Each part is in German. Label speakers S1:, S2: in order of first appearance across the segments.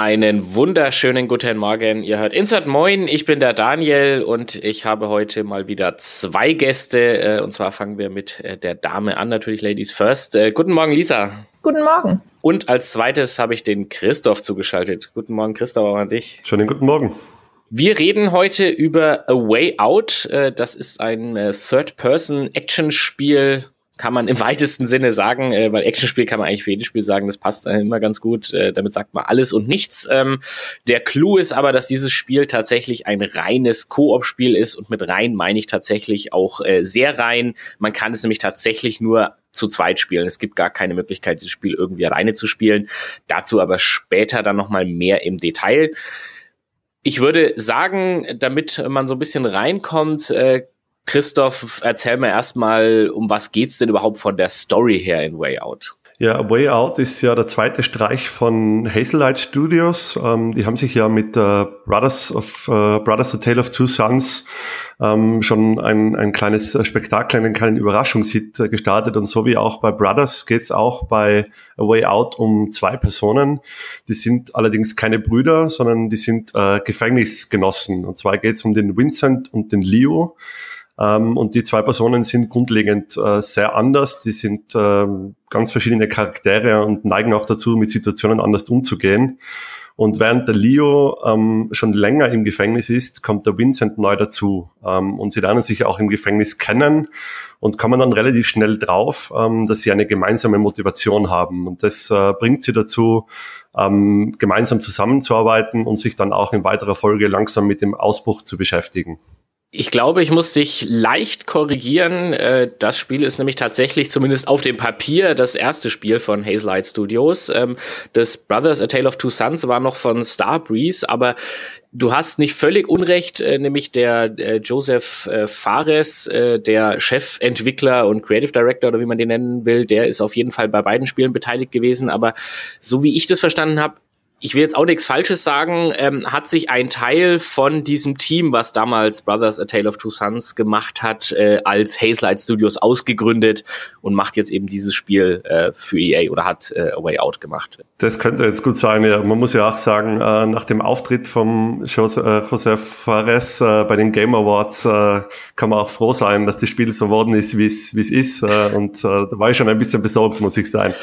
S1: Einen wunderschönen guten Morgen. Ihr hört Insert Moin. Ich bin der Daniel und ich habe heute mal wieder zwei Gäste. Und zwar fangen wir mit der Dame an, natürlich Ladies first. Guten Morgen, Lisa.
S2: Guten Morgen.
S1: Und als zweites habe ich den Christoph zugeschaltet. Guten Morgen, Christoph, auch an dich.
S3: Schönen guten Morgen.
S1: Wir reden heute über A Way Out. Das ist ein Third-Person-Action-Spiel. Kann man im weitesten Sinne sagen, weil Actionspiel kann man eigentlich für jedes Spiel sagen, das passt immer ganz gut, damit sagt man alles und nichts. Der Clou ist aber, dass dieses Spiel tatsächlich ein reines Koop-Spiel ist und mit rein meine ich tatsächlich auch sehr rein. Man kann es nämlich tatsächlich nur zu zweit spielen. Es gibt gar keine Möglichkeit, dieses Spiel irgendwie alleine zu spielen. Dazu aber später dann nochmal mehr im Detail. Ich würde sagen, damit man so ein bisschen reinkommt, Christoph, erzähl mir erstmal, um was geht's denn überhaupt von der Story her in Way Out?
S3: Ja, A Way Out ist ja der zweite Streich von Hazelight Studios. Die haben sich ja mit Brothers A Tale of Two Sons schon ein kleines Spektakel, einen kleinen Überraschungshit gestartet. Und so wie auch bei Brothers geht's auch bei A Way Out um zwei Personen. Die sind allerdings keine Brüder, sondern die sind Gefängnisgenossen. Und zwar geht's um den Vincent und den Leo. Und die zwei Personen sind grundlegend sehr anders. Die sind ganz verschiedene Charaktere und neigen auch dazu, mit Situationen anders umzugehen. Und während der Leo schon länger im Gefängnis ist, kommt der Vincent neu dazu. Und sie lernen sich auch im Gefängnis kennen und kommen dann relativ schnell drauf, dass sie eine gemeinsame Motivation haben. Und das bringt sie dazu, gemeinsam zusammenzuarbeiten und sich dann auch in weiterer Folge langsam mit dem Ausbruch zu beschäftigen.
S1: Ich glaube, ich muss dich leicht korrigieren. Das Spiel ist nämlich tatsächlich zumindest auf dem Papier das erste Spiel von Hazelight Studios. Das Brothers A Tale of Two Sons war noch von Starbreeze, aber du hast nicht völlig unrecht, nämlich der Joseph Fares, der Chefentwickler und Creative Director oder wie man den nennen will, der ist auf jeden Fall bei beiden Spielen beteiligt gewesen. Aber so wie ich das verstanden habe, ich will jetzt auch nichts Falsches sagen, hat sich ein Teil von diesem Team, was damals Brothers A Tale of Two Sons gemacht hat, als Hazelight Studios ausgegründet und macht jetzt eben dieses Spiel für EA oder hat A Way Out gemacht.
S3: Das könnte jetzt gut sein, ja. Man muss ja auch sagen, nach dem Auftritt vom Joseph Fares bei den Game Awards kann man auch froh sein, dass das Spiel so geworden ist, wie es ist. Und da war ich schon ein bisschen besorgt, muss ich sagen.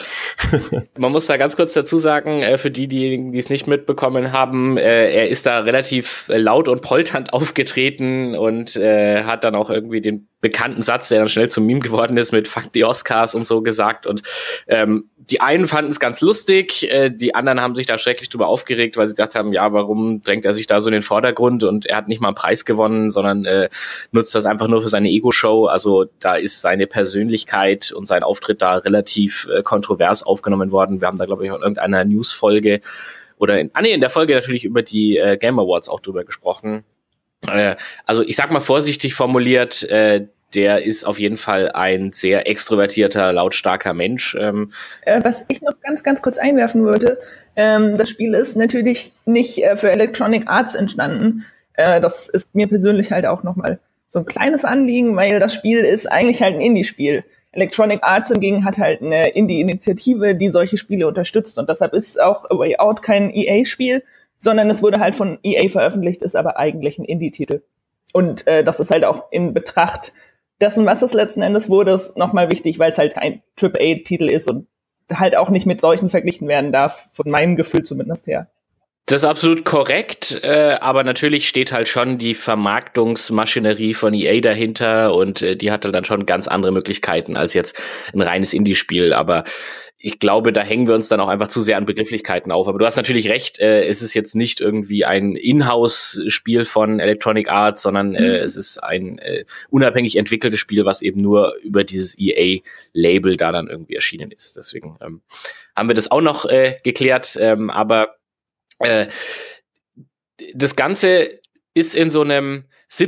S1: Man muss da ganz kurz dazu sagen, für diejenigen, die es nicht mitbekommen haben, er ist da relativ laut und polternd aufgetreten und hat dann auch irgendwie den bekannten Satz, der dann schnell zum Meme geworden ist, mit Fuck die Oscars und so gesagt. Und die einen fanden es ganz lustig, die anderen haben sich da schrecklich drüber aufgeregt, weil sie gedacht haben, ja, warum drängt er sich da so in den Vordergrund und er hat nicht mal einen Preis gewonnen, sondern nutzt das einfach nur für seine Ego-Show. Also da ist seine Persönlichkeit und sein Auftritt da relativ kontrovers aufgenommen worden. Wir haben da, glaube ich, auch in irgendeiner News-Folge oder in der Folge natürlich über die Game Awards auch drüber gesprochen. Also ich sag mal vorsichtig formuliert, der ist auf jeden Fall ein sehr extrovertierter, lautstarker Mensch.
S2: Was ich noch ganz kurz einwerfen würde, das Spiel ist natürlich nicht für Electronic Arts entstanden. Das ist mir persönlich halt auch nochmal so ein kleines Anliegen, weil das Spiel ist eigentlich halt ein Indie-Spiel. Electronic Arts hingegen hat halt eine Indie-Initiative, die solche Spiele unterstützt. Und deshalb ist auch A Way Out kein EA-Spiel, sondern es wurde halt von EA veröffentlicht, ist aber eigentlich ein Indie-Titel. Und das ist halt auch in Betracht dessen, was es letzten Endes wurde, ist nochmal wichtig, weil es halt kein AAA-Titel ist und halt auch nicht mit solchen verglichen werden darf, von meinem Gefühl zumindest her.
S1: Das ist absolut korrekt, aber natürlich steht halt schon die Vermarktungsmaschinerie von EA dahinter und die hatte dann schon ganz andere Möglichkeiten als jetzt ein reines Indie-Spiel, aber ich glaube, da hängen wir uns dann auch einfach zu sehr an Begrifflichkeiten auf. Aber du hast natürlich recht, es ist jetzt nicht irgendwie ein Inhouse-Spiel von Electronic Arts, sondern es ist ein unabhängig entwickeltes Spiel, was eben nur über dieses EA-Label da dann irgendwie erschienen ist. Deswegen haben wir das auch noch geklärt, aber das Ganze ist in so einem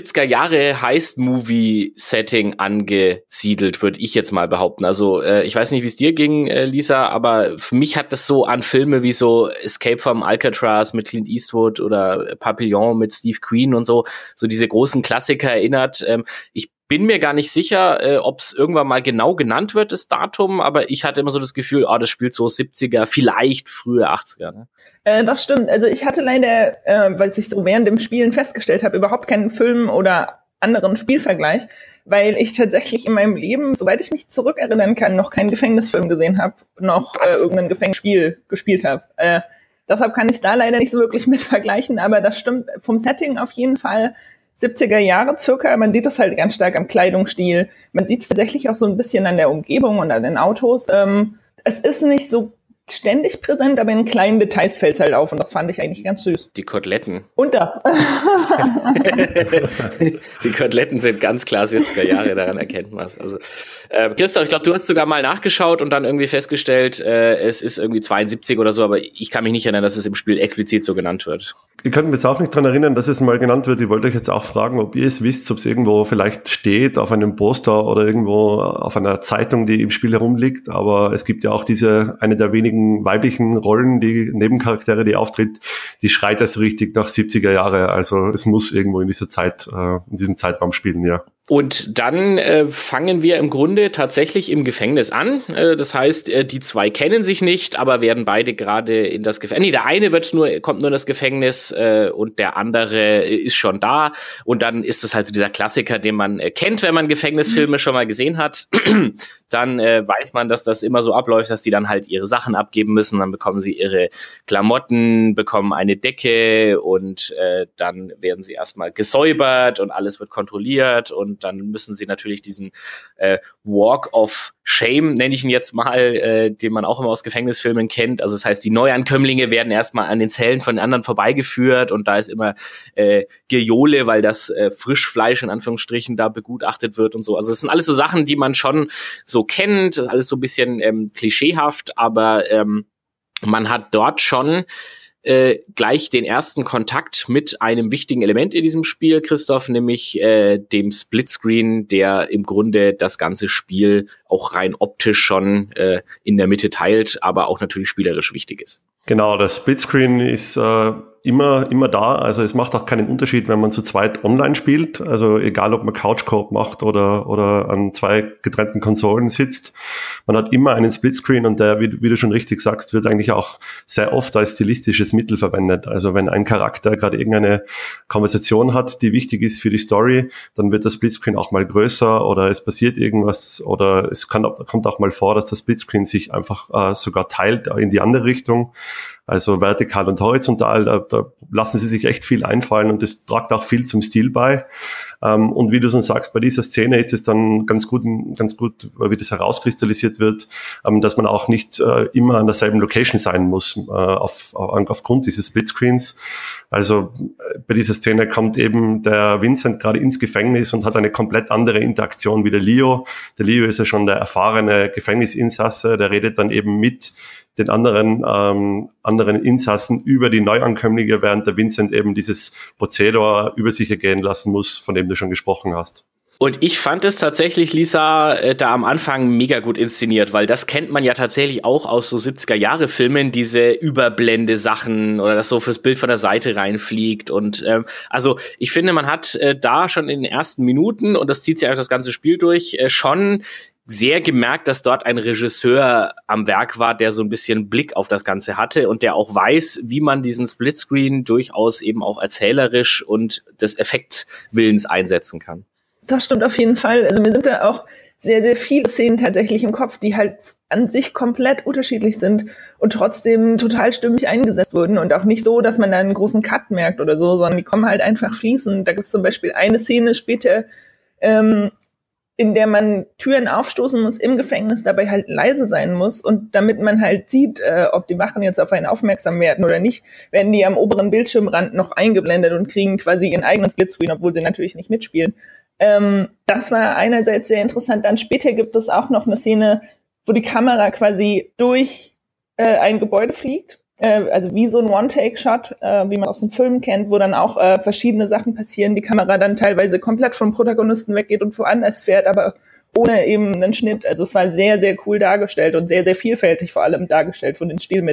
S1: 70er-Jahre-Heist-Movie-Setting angesiedelt, würde ich jetzt mal behaupten. Also ich weiß nicht, wie es dir ging, Lisa, aber für mich hat das so an Filme wie so Escape from Alcatraz mit Clint Eastwood oder Papillon mit Steve Queen und so diese großen Klassiker erinnert. Ich bin mir gar nicht sicher, ob es irgendwann mal genau genannt wird, das Datum, aber ich hatte immer so das Gefühl, das spielt so 70er, vielleicht frühe 80er. Ne?
S2: Das stimmt. Also ich hatte leider, weil ich so während dem Spielen festgestellt habe, überhaupt keinen Film oder anderen Spielvergleich, weil ich tatsächlich in meinem Leben, soweit ich mich zurückerinnern kann, noch keinen Gefängnisfilm gesehen habe, noch irgendein Gefängnisspiel gespielt habe. Deshalb kann ich es da leider nicht so wirklich mit vergleichen, aber das stimmt vom Setting auf jeden Fall. 70er Jahre circa, man sieht das halt ganz stark am Kleidungsstil, man sieht es tatsächlich auch so ein bisschen an der Umgebung und an den Autos. Es ist nicht so ständig präsent, aber in kleinen Details fällt es halt auf und das fand ich eigentlich ganz süß.
S1: Die Koteletten.
S2: Und das.
S1: Die Koteletten sind ganz klar 70er Jahre, daran erkennt man es. Also, Christoph, ich glaube, du hast sogar mal nachgeschaut und dann irgendwie festgestellt, es ist irgendwie 72 oder so, aber ich kann mich nicht erinnern, dass es im Spiel explizit so genannt wird.
S3: Ich kann mich jetzt auch nicht dran erinnern, dass es mal genannt wird. Ich wollte euch jetzt auch fragen, ob ihr es wisst, ob es irgendwo vielleicht steht auf einem Poster oder irgendwo auf einer Zeitung, die im Spiel herumliegt. Aber es gibt ja auch eine der wenigen weiblichen Rollen, die Nebencharaktere, die auftritt, die schreit also richtig nach 70er Jahre. Also es muss irgendwo in dieser Zeit, in diesem Zeitraum spielen, ja.
S1: Und dann fangen wir im Grunde tatsächlich im Gefängnis an. Das heißt, die zwei kennen sich nicht, aber werden beide gerade in das Gefängnis. Nee, der eine kommt nur in das Gefängnis und der andere ist schon da. Und dann ist das halt so dieser Klassiker, den man kennt, wenn man Gefängnisfilme schon mal gesehen hat. Dann weiß man, dass das immer so abläuft, dass die dann halt ihre Sachen abgeben müssen. Dann bekommen sie ihre Klamotten, bekommen eine Decke und dann werden sie erstmal gesäubert und alles wird kontrolliert und dann müssen sie natürlich diesen Walk of Shame, nenne ich ihn jetzt mal, den man auch immer aus Gefängnisfilmen kennt. Also das heißt, die Neuankömmlinge werden erstmal an den Zellen von den anderen vorbeigeführt und da ist immer Gejohle, weil das Frischfleisch in Anführungsstrichen da begutachtet wird und so. Also das sind alles so Sachen, die man schon so kennt. Das ist alles so ein bisschen klischeehaft, aber man hat dort schon gleich den ersten Kontakt mit einem wichtigen Element in diesem Spiel, Christoph, nämlich dem Splitscreen, der im Grunde das ganze Spiel auch rein optisch schon in der Mitte teilt, aber auch natürlich spielerisch wichtig ist.
S3: Genau, der Splitscreen ist immer da. Also es macht auch keinen Unterschied, wenn man zu zweit online spielt. Also egal, ob man Couch-Coop macht oder an zwei getrennten Konsolen sitzt. Man hat immer einen Splitscreen und der, wie du schon richtig sagst, wird eigentlich auch sehr oft als stilistisches Mittel verwendet. Also wenn ein Charakter gerade irgendeine Konversation hat, die wichtig ist für die Story, dann wird der Splitscreen auch mal größer oder es passiert irgendwas oder es kommt auch mal vor, dass der Splitscreen sich einfach sogar teilt in die andere Richtung. Also vertikal und horizontal, da lassen sie sich echt viel einfallen und das tragt auch viel zum Stil bei. Und wie du schon sagst, bei dieser Szene ist es dann ganz gut, wie das herauskristallisiert wird, dass man auch nicht immer an derselben Location sein muss, aufgrund dieses Splitscreens. Also bei dieser Szene kommt eben der Vincent gerade ins Gefängnis und hat eine komplett andere Interaktion wie der Leo. Der Leo ist ja schon der erfahrene Gefängnisinsasse, der redet dann eben mit den anderen Insassen über die Neuankömmlinge, während der Vincent eben dieses Prozedere über sich ergehen lassen muss, von dem du schon gesprochen hast.
S1: Und ich fand es tatsächlich, Lisa, da am Anfang mega gut inszeniert, weil das kennt man ja tatsächlich auch aus so 70er-Jahre-Filmen, diese Überblende-Sachen oder das so fürs Bild von der Seite reinfliegt. Und also ich finde, man hat da schon in den ersten Minuten, und das zieht sich einfach das ganze Spiel durch, schon sehr gemerkt, dass dort ein Regisseur am Werk war, der so ein bisschen Blick auf das Ganze hatte und der auch weiß, wie man diesen Splitscreen durchaus eben auch erzählerisch und des Effektwillens einsetzen kann.
S2: Das stimmt auf jeden Fall. Also mir sind da auch sehr, sehr viele Szenen tatsächlich im Kopf, die halt an sich komplett unterschiedlich sind und trotzdem total stimmig eingesetzt wurden und auch nicht so, dass man da einen großen Cut merkt oder so, sondern die kommen halt einfach fließend. Da gibt es zum Beispiel eine Szene später, in der man Türen aufstoßen muss im Gefängnis, dabei halt leise sein muss und damit man halt sieht, ob die Wachen jetzt auf einen aufmerksam werden oder nicht, werden die am oberen Bildschirmrand noch eingeblendet und kriegen quasi ihren eigenen Splitscreen, obwohl sie natürlich nicht mitspielen. Das war einerseits sehr interessant. Dann später gibt es auch noch eine Szene, wo die Kamera quasi durch ein Gebäude fliegt. Also wie so ein One-Take-Shot, wie man aus den Filmen kennt, wo dann auch verschiedene Sachen passieren, die Kamera dann teilweise komplett vom Protagonisten weggeht und woanders fährt, aber ohne eben einen Schnitt. Also es war sehr, sehr cool dargestellt und sehr, sehr vielfältig vor allem dargestellt von den Stilmitteln.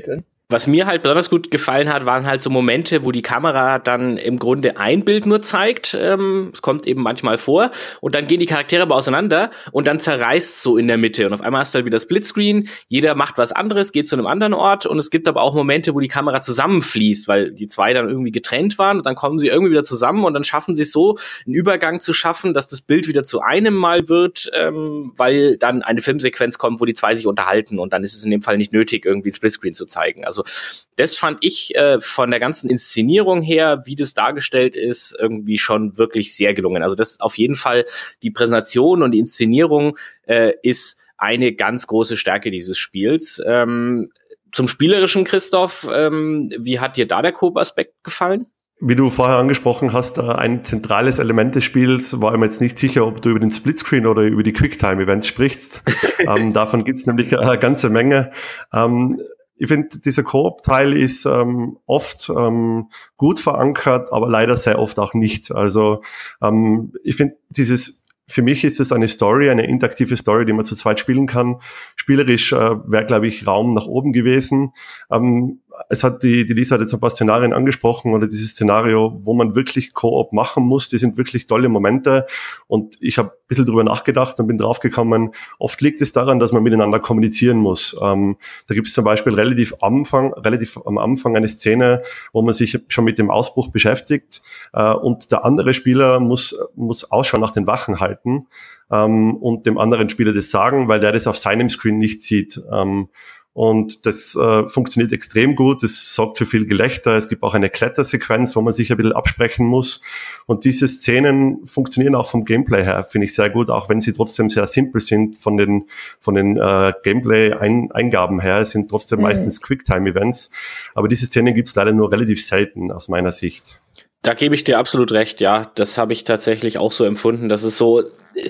S1: Was mir halt besonders gut gefallen hat, waren halt so Momente, wo die Kamera dann im Grunde ein Bild nur zeigt. Es kommt eben manchmal vor. Und dann gehen die Charaktere aber auseinander und dann zerreißt so in der Mitte. Und auf einmal hast du halt wieder Splitscreen. Jeder macht was anderes, geht zu einem anderen Ort. Und es gibt aber auch Momente, wo die Kamera zusammenfließt, weil die zwei dann irgendwie getrennt waren. Und dann kommen sie irgendwie wieder zusammen und dann schaffen sie es so, einen Übergang zu schaffen, dass das Bild wieder zu einem Mal wird, weil dann eine Filmsequenz kommt, wo die zwei sich unterhalten. Und dann ist es in dem Fall nicht nötig, irgendwie Splitscreen zu zeigen. Also das fand ich von der ganzen Inszenierung her, wie das dargestellt ist, irgendwie schon wirklich sehr gelungen. Also das auf jeden Fall, die Präsentation und die Inszenierung ist eine ganz große Stärke dieses Spiels. Zum Spielerischen, Christoph, wie hat dir da der Coop-Aspekt gefallen?
S3: Wie du vorher angesprochen hast, ein zentrales Element des Spiels, war ich mir jetzt nicht sicher, ob du über den Splitscreen oder über die Quicktime-Events sprichst. Davon gibt's nämlich eine ganze Menge. Ich finde, dieser Koop-Teil ist oft gut verankert, aber leider sehr oft auch nicht. Also ich finde, für mich ist es eine Story, eine interaktive Story, die man zu zweit spielen kann. Spielerisch wäre, glaube ich, Raum nach oben gewesen. Es hat die Lisa hat jetzt ein paar Szenarien angesprochen oder dieses Szenario, wo man wirklich Koop machen muss, die sind wirklich tolle Momente und ich habe ein bisschen drüber nachgedacht und bin draufgekommen, oft liegt es daran, dass man miteinander kommunizieren muss. Da gibt es zum Beispiel relativ am Anfang eine Szene, wo man sich schon mit dem Ausbruch beschäftigt und der andere Spieler muss Ausschau nach den Wachen halten und dem anderen Spieler das sagen, weil der das auf seinem Screen nicht sieht. Und das funktioniert extrem gut, es sorgt für viel Gelächter, es gibt auch eine Klettersequenz, wo man sich ein bisschen absprechen muss und diese Szenen funktionieren auch vom Gameplay her, finde ich sehr gut, auch wenn sie trotzdem sehr simpel sind von den Gameplay-Eingaben her, es sind trotzdem meistens Quicktime-Events, aber diese Szenen gibt es leider nur relativ selten aus meiner Sicht.
S1: Da gebe ich dir absolut recht, ja, das habe ich tatsächlich auch so empfunden, dass es so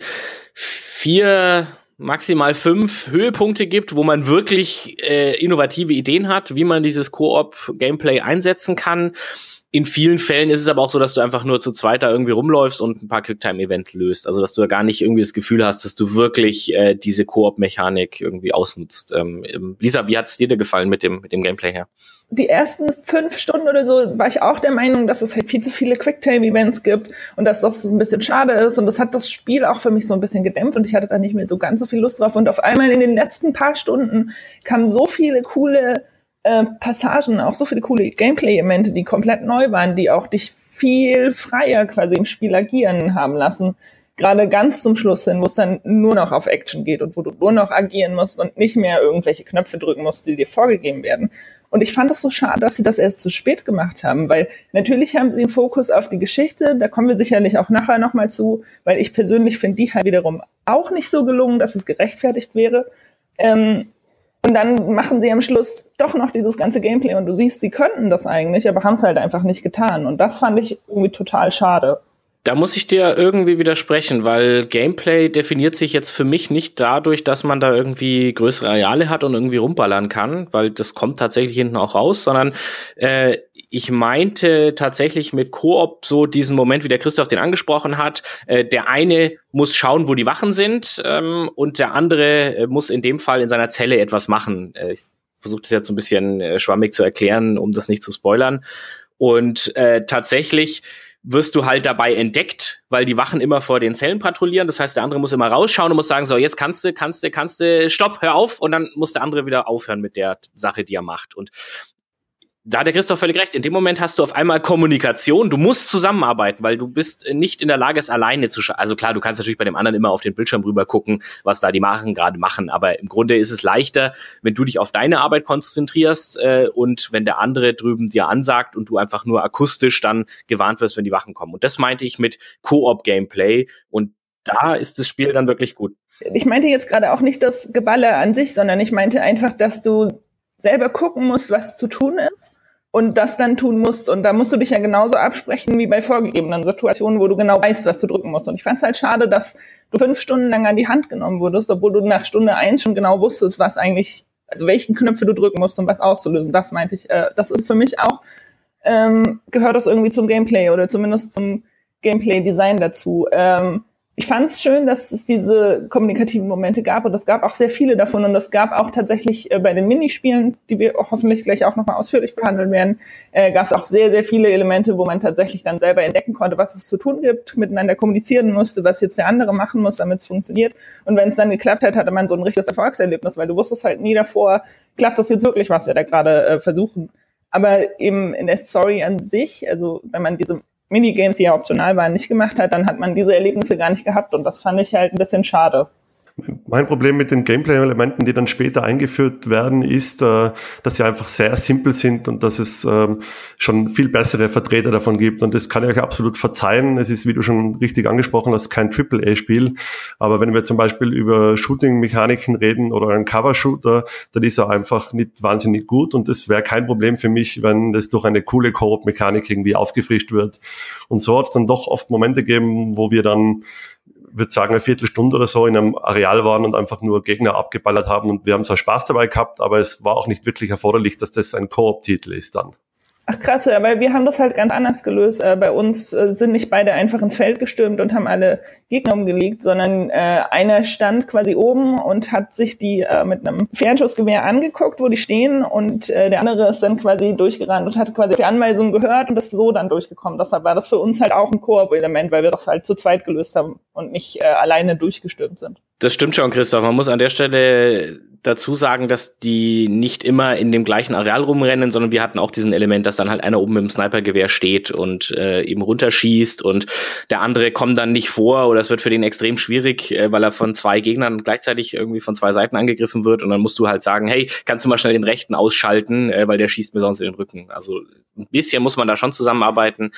S1: 4, maximal 5 Höhepunkte gibt, wo man wirklich innovative Ideen hat, wie man dieses Koop-Gameplay einsetzen kann. In vielen Fällen ist es aber auch so, dass du einfach nur zu zweit da irgendwie rumläufst und ein paar Quicktime-Events löst. Also, dass du ja gar nicht irgendwie das Gefühl hast, dass du wirklich diese Koop-Mechanik irgendwie ausnutzt. Lisa, wie hat es dir denn gefallen mit dem Gameplay her?
S2: Die ersten 5 Stunden oder so war ich auch der Meinung, dass es halt viel zu viele Quicktime-Events gibt und dass das ein bisschen schade ist. Und das hat das Spiel auch für mich so ein bisschen gedämpft und ich hatte da nicht mehr so ganz so viel Lust drauf. Und auf einmal in den letzten paar Stunden kamen so viele coole Passagen, auch so viele coole Gameplay-Elemente, die komplett neu waren, die auch dich viel freier quasi im Spiel agieren haben lassen. Gerade ganz zum Schluss hin, wo es dann nur noch auf Action geht und wo du nur noch agieren musst und nicht mehr irgendwelche Knöpfe drücken musst, die dir vorgegeben werden. Und ich fand es so schade, dass sie das erst zu spät gemacht haben, weil natürlich haben sie einen Fokus auf die Geschichte, da kommen wir sicherlich auch nachher nochmal zu, weil ich persönlich finde die halt wiederum auch nicht so gelungen, dass es gerechtfertigt wäre. Und dann machen sie am Schluss doch noch dieses ganze Gameplay und du siehst, sie könnten das eigentlich, aber haben es halt einfach nicht getan. Und das fand ich irgendwie total schade.
S1: Da muss ich dir irgendwie widersprechen, weil Gameplay definiert sich jetzt für mich nicht dadurch, dass man da irgendwie größere Areale hat und irgendwie rumballern kann, weil das kommt tatsächlich hinten auch raus, sondern ich meinte tatsächlich mit Koop so diesen Moment, wie der Christoph den angesprochen hat, der eine muss schauen, wo die Wachen sind und der andere muss in dem Fall in seiner Zelle etwas machen. Ich versuche das jetzt so ein bisschen schwammig zu erklären, um das nicht zu spoilern. Und tatsächlich wirst du halt dabei entdeckt, weil die Wachen immer vor den Zellen patrouillieren. Das heißt, der andere muss immer rausschauen und muss sagen, so, jetzt kannst du, stopp, hör auf. Und dann muss der andere wieder aufhören mit der Sache, die er macht. Und da hat der Christoph völlig recht. In dem Moment hast du auf einmal Kommunikation. Du musst zusammenarbeiten, weil du bist nicht in der Lage, es alleine zu schaffen. Also klar, du kannst natürlich bei dem anderen immer auf den Bildschirm rüber gucken, was da die gerade machen. Aber im Grunde ist es leichter, wenn du dich auf deine Arbeit konzentrierst und wenn der andere drüben dir ansagt und du einfach nur akustisch dann gewarnt wirst, wenn die Wachen kommen. Und das meinte ich mit Koop-Gameplay. Und da ist das Spiel dann wirklich gut.
S2: Ich meinte jetzt gerade auch nicht das Geballer an sich, sondern ich meinte einfach, dass du selber gucken musst, was zu tun ist und das dann tun musst. Und da musst du dich ja genauso absprechen wie bei vorgegebenen Situationen, wo du genau weißt, was du drücken musst. Und ich fand es halt schade, dass du 5 Stunden lang an die Hand genommen wurdest, obwohl du nach Stunde 1 schon genau wusstest, was eigentlich, also welchen Knöpfe du drücken musst, um was auszulösen. Das meinte ich. Das ist für mich auch, gehört das irgendwie zum Gameplay oder zumindest zum Gameplay-Design dazu. Ich fand es schön, dass es diese kommunikativen Momente gab und es gab auch sehr viele davon und es gab auch tatsächlich bei den Minispielen, die wir hoffentlich gleich auch nochmal ausführlich behandeln werden, gab es auch sehr, sehr viele Elemente, wo man tatsächlich dann selber entdecken konnte, was es zu tun gibt, miteinander kommunizieren musste, was jetzt der andere machen muss, damit es funktioniert. Und wenn es dann geklappt hat, hatte man so ein richtiges Erfolgserlebnis, weil du wusstest halt nie davor, klappt das jetzt wirklich, was wir da gerade versuchen. Aber eben in der Story an sich, also wenn man diese Minigames, die ja optional waren, nicht gemacht hat, dann hat man diese Erlebnisse gar nicht gehabt und das fand ich halt ein bisschen schade.
S3: Mein Problem mit den Gameplay-Elementen, die dann später eingeführt werden, ist, dass sie einfach sehr simpel sind und dass es schon viel bessere Vertreter davon gibt. Und das kann ich euch absolut verzeihen. Es ist, wie du schon richtig angesprochen hast, kein AAA-Spiel. Aber wenn wir zum Beispiel über Shooting-Mechaniken reden oder einen Cover-Shooter, dann ist er einfach nicht wahnsinnig gut. Und das wäre kein Problem für mich, wenn das durch eine coole Koop-Mechanik irgendwie aufgefrischt wird. Und so hat es dann doch oft Momente gegeben, wo wir dann, würde sagen, eine Viertelstunde oder so in einem Areal waren und einfach nur Gegner abgeballert haben und wir haben zwar Spaß dabei gehabt, aber es war auch nicht wirklich erforderlich, dass das ein Koop-Titel ist dann.
S2: Ach krass, aber wir haben das halt ganz anders gelöst. Bei uns sind nicht beide einfach ins Feld gestürmt und haben alle Gegner umgelegt, sondern einer stand quasi oben und hat sich die mit einem Fernschussgewehr angeguckt, wo die stehen und der andere ist dann quasi durchgerannt und hat quasi die Anweisung gehört und ist so dann durchgekommen. Deshalb war das für uns halt auch ein Koop-Element, weil wir das halt zu zweit gelöst haben und nicht alleine durchgestürmt sind.
S1: Das stimmt schon, Christoph. Man muss an der Stelle dazu sagen, dass die nicht immer in dem gleichen Areal rumrennen, sondern wir hatten auch diesen Element, dass dann halt einer oben mit dem Snipergewehr steht und eben runterschießt und der andere kommt dann nicht vor oder es wird für den extrem schwierig, weil er von zwei Gegnern gleichzeitig irgendwie von zwei Seiten angegriffen wird und dann musst du halt sagen, hey, kannst du mal schnell den rechten ausschalten, weil der schießt mir sonst in den Rücken. Also ein bisschen muss man da schon zusammenarbeiten,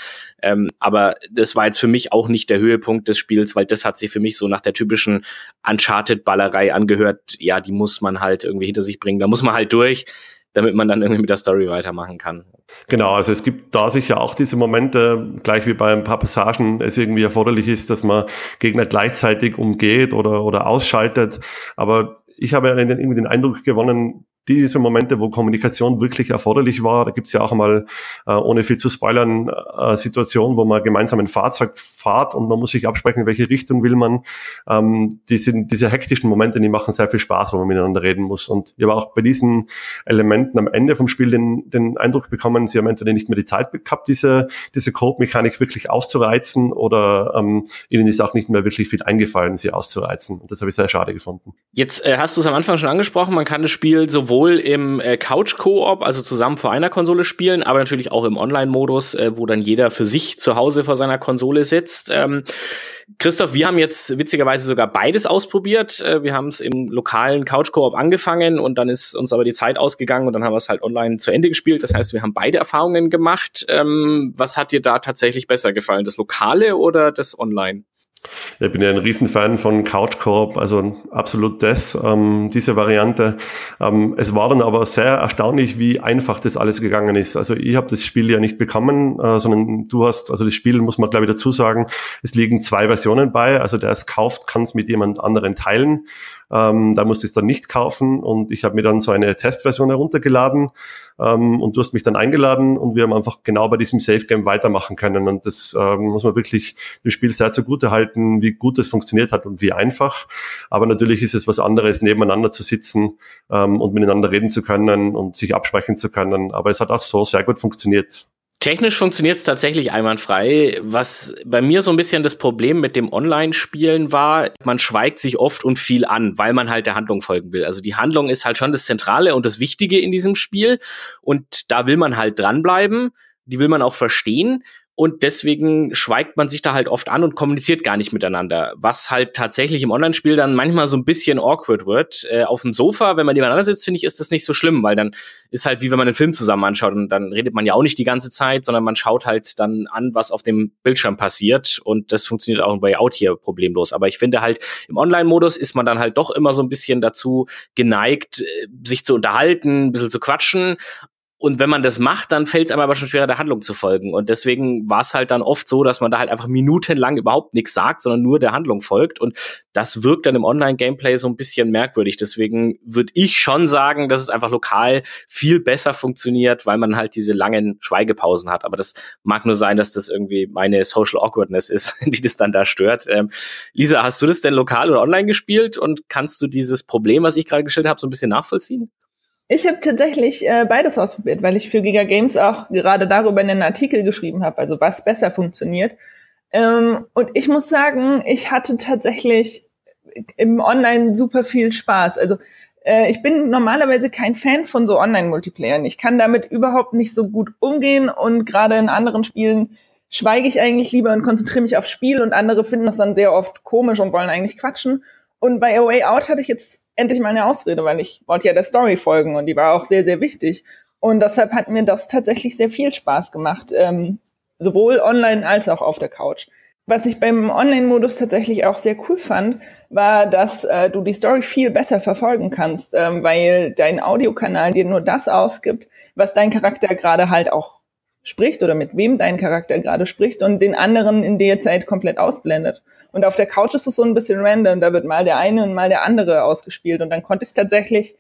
S1: aber das war jetzt für mich auch nicht der Höhepunkt des Spiels, weil das hat sich für mich so nach der typischen Uncharted-Ballerei angehört. Ja, die muss man halt irgendwie hinter sich bringen. Da muss man halt durch, damit man dann irgendwie mit der Story weitermachen kann.
S3: Genau, also es gibt da sicher auch diese Momente, gleich wie bei ein paar Passagen es irgendwie erforderlich ist, dass man Gegner gleichzeitig umgeht oder ausschaltet. Aber ich habe irgendwie den Eindruck gewonnen, diese Momente, wo Kommunikation wirklich erforderlich war, da gibt's ja auch einmal, ohne viel zu spoilern, Situationen, wo man gemeinsam ein Fahrzeug fährt und man muss sich absprechen, in welche Richtung will man. Diese hektischen Momente, die machen sehr viel Spaß, wo man miteinander reden muss. Und ich habe auch bei diesen Elementen am Ende vom Spiel den Eindruck bekommen, sie haben entweder nicht mehr die Zeit gehabt, diese Coop-Mechanik wirklich auszureizen oder ihnen ist auch nicht mehr wirklich viel eingefallen, sie auszureizen. Und das habe ich sehr schade gefunden.
S1: Jetzt hast du es am Anfang schon angesprochen, man kann das Spiel sowohl im Couch-Koop, also zusammen vor einer Konsole spielen, aber natürlich auch im Online-Modus, wo dann jeder für sich zu Hause vor seiner Konsole sitzt. Christoph, wir haben jetzt witzigerweise sogar beides ausprobiert. Wir haben es im lokalen Couch-Koop angefangen und dann ist uns aber die Zeit ausgegangen und dann haben wir es halt online zu Ende gespielt. Das heißt, wir haben beide Erfahrungen gemacht. Was hat dir da tatsächlich besser gefallen, das Lokale oder das Online?
S3: Ich bin ja ein Riesenfan von Couch Koop, also absolut diese Variante. Es war dann aber sehr erstaunlich, wie einfach das alles gegangen ist. Also ich habe das Spiel ja nicht bekommen, sondern du hast, also das Spiel muss man glaube ich dazu sagen, es liegen 2 Versionen bei. Also der es kauft, kann es mit jemand anderen teilen. Da musste ich es dann nicht kaufen und ich habe mir dann so eine Testversion heruntergeladen und du hast mich dann eingeladen und wir haben einfach genau bei diesem Safe Game weitermachen können und das muss man wirklich dem Spiel sehr zugute halten, wie gut es funktioniert hat und wie einfach. Aber natürlich ist es was anderes, nebeneinander zu sitzen und miteinander reden zu können und sich absprechen zu können. Aber es hat auch so sehr gut funktioniert.
S1: Technisch funktioniert es tatsächlich einwandfrei. Was bei mir so ein bisschen das Problem mit dem Online-Spielen war, man schweigt sich oft und viel an, weil man halt der Handlung folgen will. Also die Handlung ist halt schon das Zentrale und das Wichtige in diesem Spiel. Und da will man halt dranbleiben. Die will man auch verstehen. Und deswegen schweigt man sich da halt oft an und kommuniziert gar nicht miteinander. Was halt tatsächlich im Online-Spiel dann manchmal so ein bisschen awkward wird. Auf dem Sofa, wenn man nebeneinander sitzt, finde ich, ist das nicht so schlimm, weil dann ist halt wie wenn man einen Film zusammen anschaut und dann redet man ja auch nicht die ganze Zeit, sondern man schaut halt dann an, was auf dem Bildschirm passiert und das funktioniert auch bei Out hier problemlos. Aber ich finde halt, im Online-Modus ist man dann halt doch immer so ein bisschen dazu geneigt, sich zu unterhalten, ein bisschen zu quatschen. Und wenn man das macht, dann fällt es einem aber schon schwerer, der Handlung zu folgen. Und deswegen war es halt dann oft so, dass man da halt einfach minutenlang überhaupt nichts sagt, sondern nur der Handlung folgt. Und das wirkt dann im Online-Gameplay so ein bisschen merkwürdig. Deswegen würde ich schon sagen, dass es einfach lokal viel besser funktioniert, weil man halt diese langen Schweigepausen hat. Aber das mag nur sein, dass das irgendwie meine Social Awkwardness ist, die das dann da stört. Lisa, hast du das denn lokal oder online gespielt? Und kannst du dieses Problem, was ich gerade geschildert habe, so ein bisschen nachvollziehen?
S2: Ich habe tatsächlich beides ausprobiert, weil ich für Giga Games auch gerade darüber einen Artikel geschrieben habe, also was besser funktioniert. Und ich muss sagen, ich hatte tatsächlich im Online super viel Spaß. Also ich bin normalerweise kein Fan von so Online-Multiplayern. Ich kann damit überhaupt nicht so gut umgehen und gerade in anderen Spielen schweige ich eigentlich lieber und konzentriere mich aufs Spiel und andere finden das dann sehr oft komisch und wollen eigentlich quatschen. Und bei A Way Out hatte ich jetzt endlich mal eine Ausrede, weil ich wollte ja der Story folgen und die war auch sehr, sehr wichtig. Und deshalb hat mir das tatsächlich sehr viel Spaß gemacht, sowohl online als auch auf der Couch. Was ich beim Online-Modus tatsächlich auch sehr cool fand, war, dass du die Story viel besser verfolgen kannst, weil dein Audiokanal dir nur das ausgibt, was dein Charakter gerade halt auch spricht oder mit wem dein Charakter gerade spricht und den anderen in der Zeit komplett ausblendet. Und auf der Couch ist es so ein bisschen random, da wird mal der eine und mal der andere ausgespielt und dann konnte ich es tatsächlich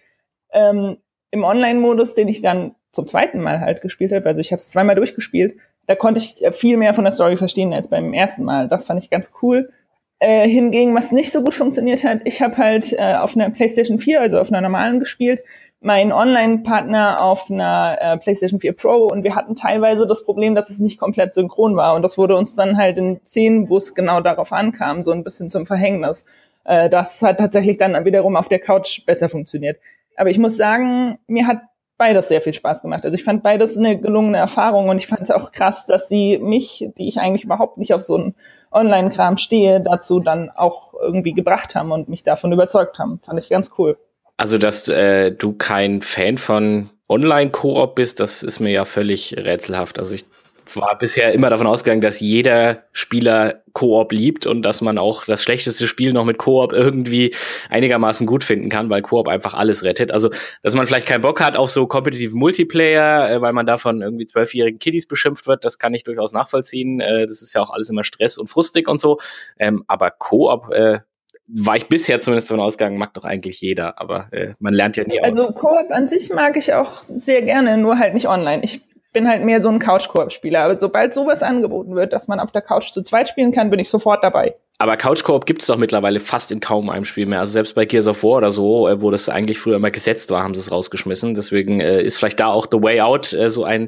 S2: im Online-Modus, den ich dann zum zweiten Mal halt gespielt habe, also ich habe es zweimal durchgespielt, da konnte ich viel mehr von der Story verstehen als beim ersten Mal. Das fand ich ganz cool. Hingegen, was nicht so gut funktioniert hat, ich habe halt auf einer PlayStation 4, also auf einer normalen gespielt, mein Online-Partner auf einer PlayStation 4 Pro und wir hatten teilweise das Problem, dass es nicht komplett synchron war und das wurde uns dann halt in Szenen, wo es genau darauf ankam, so ein bisschen zum Verhängnis. Das hat tatsächlich dann wiederum auf der Couch besser funktioniert. Aber ich muss sagen, mir hat beides sehr viel Spaß gemacht. Also ich fand beides eine gelungene Erfahrung und ich fand es auch krass, dass sie mich, die ich eigentlich überhaupt nicht auf so einen Online-Kram stehe, dazu dann auch irgendwie gebracht haben und mich davon überzeugt haben. Fand ich ganz cool.
S1: Also, dass du kein Fan von Online-Koop bist, das ist mir ja völlig rätselhaft. Also ich war bisher immer davon ausgegangen, dass jeder Spieler Koop liebt und dass man auch das schlechteste Spiel noch mit Koop irgendwie einigermaßen gut finden kann, weil Koop einfach alles rettet. Also, dass man vielleicht keinen Bock hat auf so kompetitiven Multiplayer, weil man da von irgendwie 12-jährigen Kiddies beschimpft wird, das kann ich durchaus nachvollziehen. Das ist ja auch alles immer Stress und frustig und so. Aber Koop war ich bisher zumindest davon ausgegangen, mag doch eigentlich jeder, aber man lernt ja nie aus.
S2: Also Koop an sich mag ich auch sehr gerne, nur halt nicht online. Ich bin halt mehr so ein Couch-Koop-Spieler, aber sobald sowas angeboten wird, dass man auf der Couch zu zweit spielen kann, bin ich sofort dabei.
S1: Aber Couch-Koop gibt es doch mittlerweile fast in kaum einem Spiel mehr. Also selbst bei Gears of War oder so, wo das eigentlich früher immer gesetzt war, haben sie es rausgeschmissen. Deswegen ist vielleicht da auch The Way Out so ein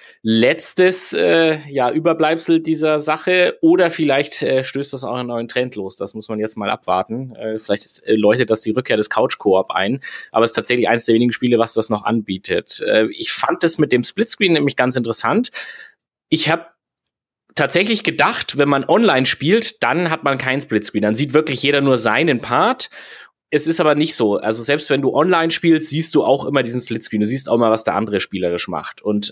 S1: letztes Überbleibsel dieser Sache, oder vielleicht stößt das auch einen neuen Trend los. Das muss man jetzt mal abwarten. Vielleicht läutet das die Rückkehr des Couch-Koop ein, aber es ist tatsächlich eines der wenigen Spiele, was das noch anbietet. Ich fand das mit dem Splitscreen nämlich ganz interessant. Ich habe tatsächlich gedacht, wenn man online spielt, dann hat man keinen Splitscreen. Dann sieht wirklich jeder nur seinen Part. Es ist aber nicht so. Also selbst wenn du online spielst, siehst du auch immer diesen Splitscreen. Du siehst auch mal, was der andere spielerisch macht. Und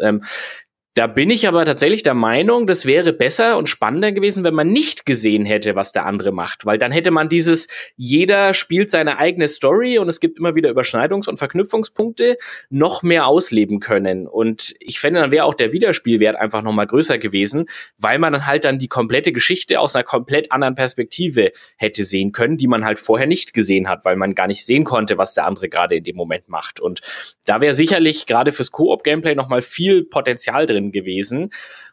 S1: da bin ich aber tatsächlich der Meinung, das wäre besser und spannender gewesen, wenn man nicht gesehen hätte, was der andere macht. Weil dann hätte man dieses, jeder spielt seine eigene Story und es gibt immer wieder Überschneidungs- und Verknüpfungspunkte, noch mehr ausleben können. Und ich fände, dann wäre auch der Wiederspielwert einfach noch mal größer gewesen, weil man dann halt dann die komplette Geschichte aus einer komplett anderen Perspektive hätte sehen können, die man halt vorher nicht gesehen hat, weil man gar nicht sehen konnte, was der andere gerade in dem Moment macht. Und da wäre sicherlich gerade fürs Koop-Gameplay noch mal viel Potenzial drin gewesen.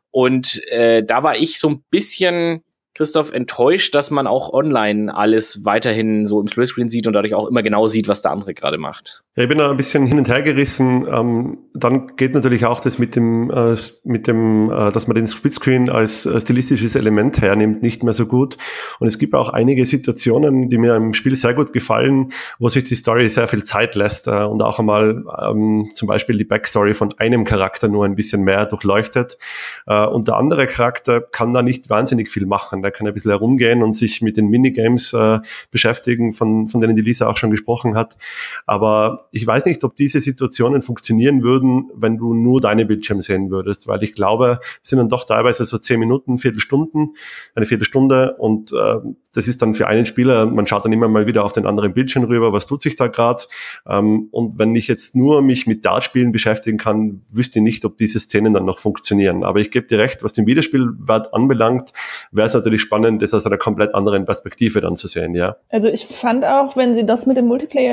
S1: Und da war ich so ein bisschen, Christoph, enttäuscht, dass man auch online alles weiterhin so im Splitscreen sieht und dadurch auch immer genau sieht, was der andere gerade macht.
S3: Ja, ich bin da ein bisschen hin und her gerissen. Dann geht natürlich auch das mit dem, dass man den Splitscreen als stilistisches Element hernimmt, nicht mehr so gut. Und es gibt auch einige Situationen, die mir im Spiel sehr gut gefallen, wo sich die Story sehr viel Zeit lässt und auch einmal zum Beispiel die Backstory von einem Charakter nur ein bisschen mehr durchleuchtet. Und der andere Charakter kann da nicht wahnsinnig viel machen. der kann ein bisschen herumgehen und sich mit den Minigames beschäftigen, von denen die Lisa auch schon gesprochen hat. Aber ich weiß nicht, ob diese Situationen funktionieren würden, wenn du nur deine Bildschirme sehen würdest, weil ich glaube, es sind dann doch teilweise so 10 Minuten, eine Viertelstunde und das ist dann für einen Spieler, man schaut dann immer mal wieder auf den anderen Bildschirm rüber, was tut sich da gerade, und wenn ich jetzt nur mich mit Dartspielen beschäftigen kann, wüsste ich nicht, ob diese Szenen dann noch funktionieren. Aber ich gebe dir recht, was den Wiederspielwert anbelangt, wäre es natürlich spannend, das aus einer komplett anderen Perspektive dann zu sehen, ja.
S2: Also ich fand auch, wenn sie das mit dem